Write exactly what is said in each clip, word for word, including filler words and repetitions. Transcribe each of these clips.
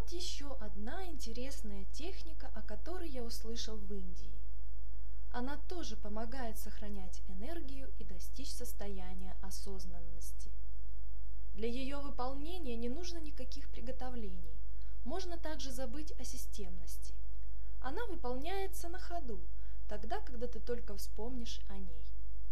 Вот еще одна интересная техника, о которой я услышал в Индии. Она тоже помогает сохранять энергию и достичь состояния осознанности. Для ее выполнения не нужно никаких приготовлений. Можно также забыть о системности. Она выполняется на ходу, тогда, когда ты только вспомнишь о ней.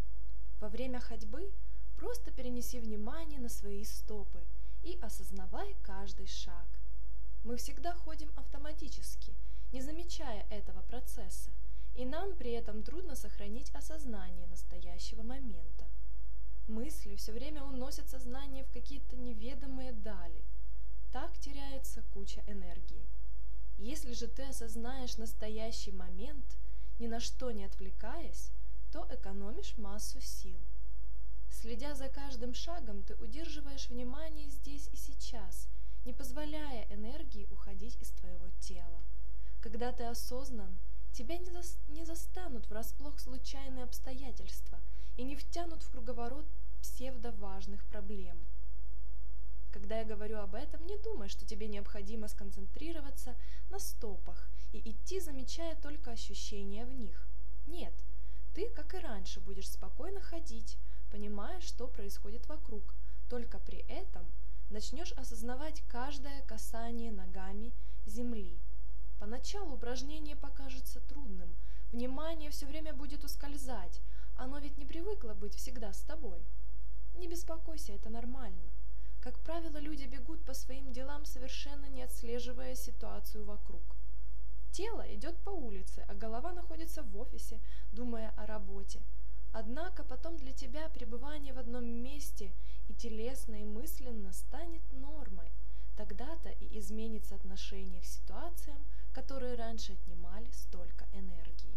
Во время ходьбы просто перенеси внимание на свои стопы и осознавай каждый шаг. Мы всегда ходим автоматически, не замечая этого процесса, и нам при этом трудно сохранить осознание настоящего момента. Мысли все время уносят сознание в какие-то неведомые дали. Так теряется куча энергии. Если же ты осознаешь настоящий момент, ни на что не отвлекаясь, то экономишь массу сил. Следя за каждым шагом, ты удерживаешь внимание здесь и сейчас, не позволяя энергии уходить из твоего тела. Когда ты осознан, тебя не, за... не застанут врасплох случайные обстоятельства и не втянут в круговорот псевдоважных проблем. Когда я говорю об этом, не думай, что тебе необходимо сконцентрироваться на стопах и идти, замечая только ощущения в них. Нет, ты, как и раньше, будешь спокойно ходить, понимая, что происходит вокруг, только при этом начнешь осознавать каждое касание ногами земли. Поначалу упражнение покажется трудным, внимание все время будет ускользать, оно ведь не привыкло быть всегда с тобой. Не беспокойся, это нормально. Как правило, люди бегут по своим делам, совершенно не отслеживая ситуацию вокруг. Тело идет по улице, а голова находится в офисе, думая о работе. Однако потом для тебя пребывание в одном месте и телесно, и мысленно станет нормой. Тогда-то и изменится отношение к ситуациям, которые раньше отнимали столько энергии.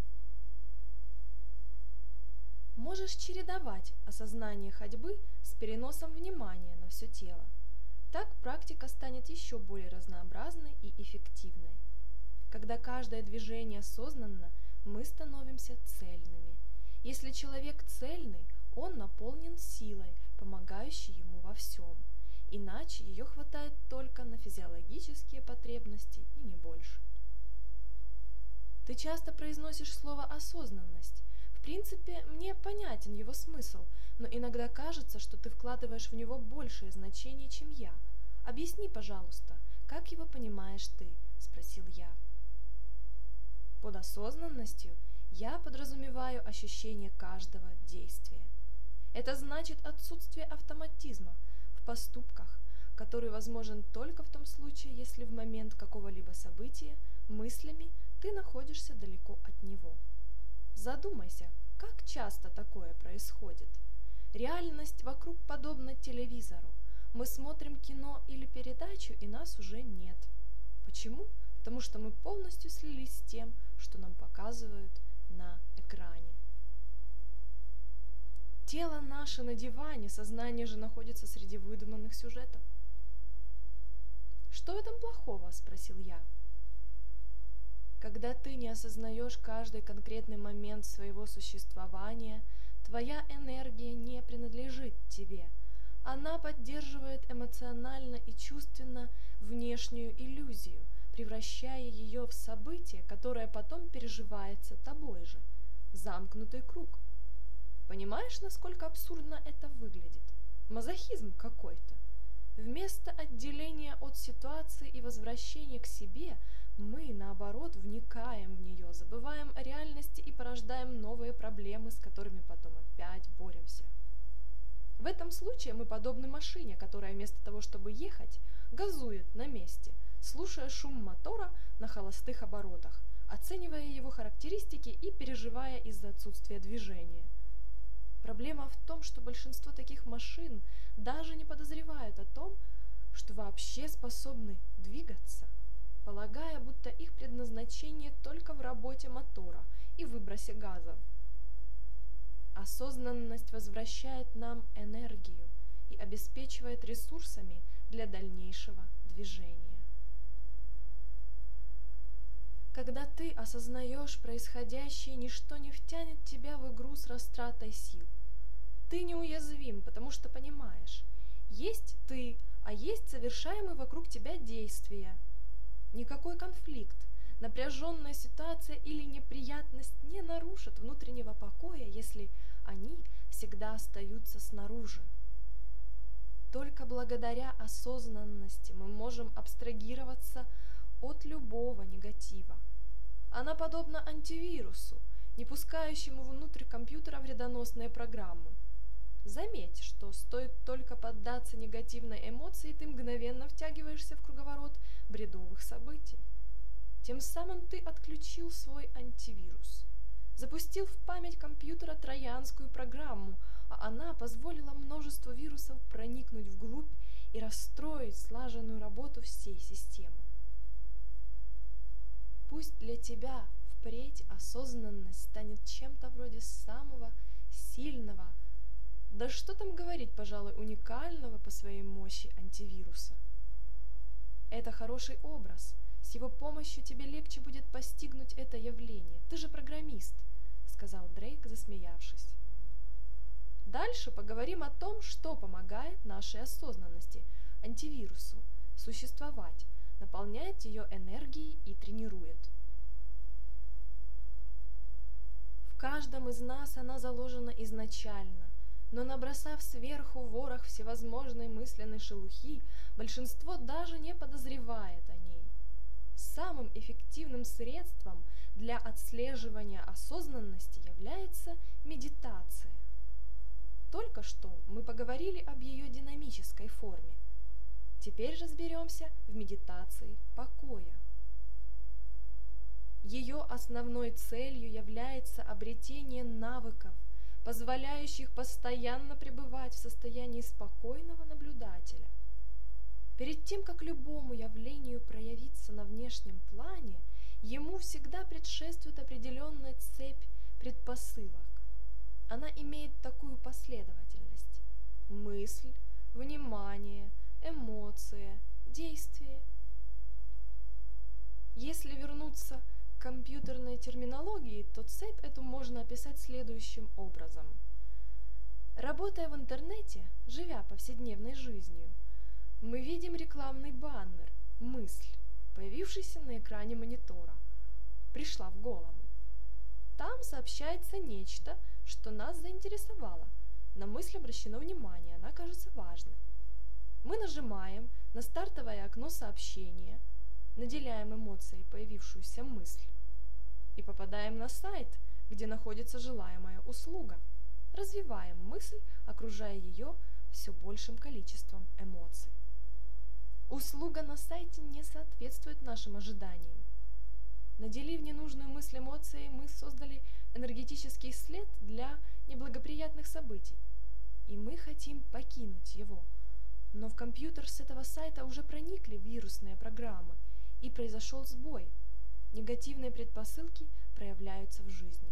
Можешь чередовать осознание ходьбы с переносом внимания на все тело. Так практика станет еще более разнообразной и эффективной. Когда каждое движение осознанно, мы становимся цельными. Если человек цельный, он наполнен силой, помогающей ему во всем. Иначе ее хватает только на физиологические потребности и не больше. Ты часто произносишь слово «осознанность». В принципе, мне понятен его смысл, но иногда кажется, что ты вкладываешь в него большее значение, чем я. Объясни, пожалуйста, как его понимаешь ты? – спросил я. Под осознанностью я подразумеваю ощущение каждого действия. Это значит отсутствие автоматизма в поступках, который возможен только в том случае, если в момент какого-либо события мыслями ты находишься далеко от него. Задумайся, как часто такое происходит. Реальность вокруг подобна телевизору. Мы смотрим кино или передачу, и нас уже нет. Почему? Потому что мы полностью слились с тем, что нам показывают на экране. Тело наше на диване, сознание же находится среди выдуманных сюжетов. «Что в этом плохого?» – спросил я. Когда ты не осознаешь каждый конкретный момент своего существования, твоя энергия не принадлежит тебе. Она поддерживает эмоционально и чувственно внешнюю иллюзию, превращая ее в событие, которое потом переживается тобой же. Замкнутый круг. Понимаешь, насколько абсурдно это выглядит? Мазохизм какой-то. Вместо отделения от ситуации и возвращения к себе, мы, наоборот, вникаем в нее, забываем о реальности и порождаем новые проблемы, с которыми потом опять боремся. В этом случае мы подобны машине, которая вместо того, чтобы ехать, газует на месте, слушая шум мотора на холостых оборотах, оценивая его характеристики и переживая из-за отсутствия движения. Проблема в том, что большинство таких машин даже не подозревают о том, что вообще способны двигаться, полагая, будто их предназначение только в работе мотора и выбросе газов. Осознанность возвращает нам энергию и обеспечивает ресурсами для дальнейшего движения. Когда ты осознаешь происходящее, ничто не втянет тебя в игру с растратой сил. Ты неуязвим, потому что понимаешь, есть ты, а есть совершаемые вокруг тебя действия. Никакой конфликт, напряженная ситуация или неприятность не нарушат внутреннего покоя, если они всегда остаются снаружи. Только благодаря осознанности мы можем абстрагироваться от любого негатива. Она подобна антивирусу, не пускающему внутрь компьютера вредоносные программы. Заметь, что стоит только поддаться негативной эмоции, ты мгновенно втягиваешься в круговорот бредовых событий. Тем самым ты отключил свой антивирус, запустил в память компьютера троянскую программу, а она позволила множеству вирусов проникнуть вглубь и расстроить слаженную работу всей системы. Пусть для тебя впредь осознанность станет чем-то вроде самого сильного, да что там говорить, пожалуй, уникального по своей мощи антивируса. Это хороший образ. С его помощью тебе легче будет постигнуть это явление. Ты же программист, сказал Дрейк, засмеявшись. Дальше поговорим о том, что помогает нашей осознанности, антивирусу, существовать, наполняет ее энергией и тренирует. В каждом из нас она заложена изначально, но набросав сверху ворох всевозможной мысленной шелухи, большинство даже не подозревает о ней. Самым эффективным средством для отслеживания осознанности является медитация. Только что мы поговорили об ее динамической форме. Теперь разберемся в медитации покоя. Ее основной целью является обретение навыков, позволяющих постоянно пребывать в состоянии спокойного наблюдателя. Перед тем, как любому явлению проявиться на внешнем плане, ему всегда предшествует определенная цепь предпосылок. Она имеет такую последовательность: мысль, внимание, эмоция, действие. Если вернуться к компьютерной терминологии, то цепь эту можно описать следующим образом. Работая в интернете, живя повседневной жизнью, мы видим рекламный баннер, мысль, появившийся на экране монитора. Пришла в голову. Там сообщается нечто, что нас заинтересовало. На мысль обращено внимание, она кажется важной. Мы нажимаем на стартовое окно сообщения, наделяем эмоцией появившуюся мысль и попадаем на сайт, где находится желаемая услуга. Развиваем мысль, окружая ее все большим количеством эмоций. Услуга на сайте не соответствует нашим ожиданиям. Наделив ненужную мысль эмоцией, мы создали энергетический след для неблагоприятных событий, и мы хотим покинуть его. Но в компьютер с этого сайта уже проникли вирусные программы, и произошел сбой. Негативные предпосылки проявляются в жизни.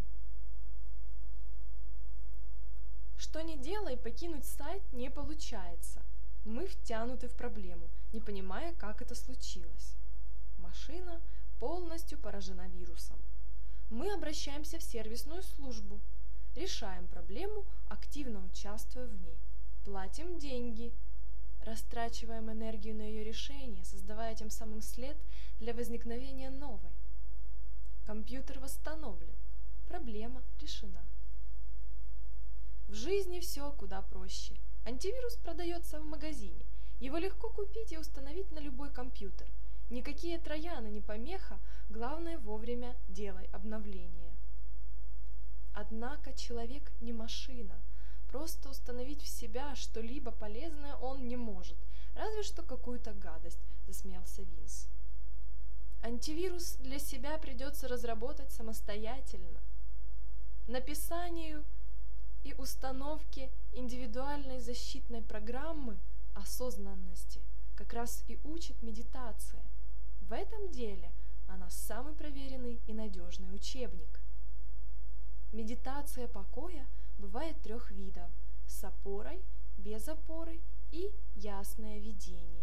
Что ни делай, покинуть сайт не получается. Мы втянуты в проблему, не понимая, как это случилось. Машина полностью поражена вирусом. Мы обращаемся в сервисную службу, решаем проблему, активно участвуя в ней, платим деньги, растрачиваем энергию на ее решение, создавая тем самым след для возникновения новой. Компьютер восстановлен, проблема решена. В жизни все куда проще. Антивирус продается в магазине. Его легко купить и установить на любой компьютер. Никакие трояны не помеха, главное вовремя делай обновления. Однако человек не машина. Просто установить в себя что-либо полезное он не может, разве что какую-то гадость, засмеялся Винс. Антивирус для себя придется разработать самостоятельно. Написанию и установке индивидуальной защитной программы осознанности как раз и учит медитация. В этом деле она самый проверенный и надежный учебник. Медитация покоя бывает трех видов: с опорой, без опоры и ясное видение.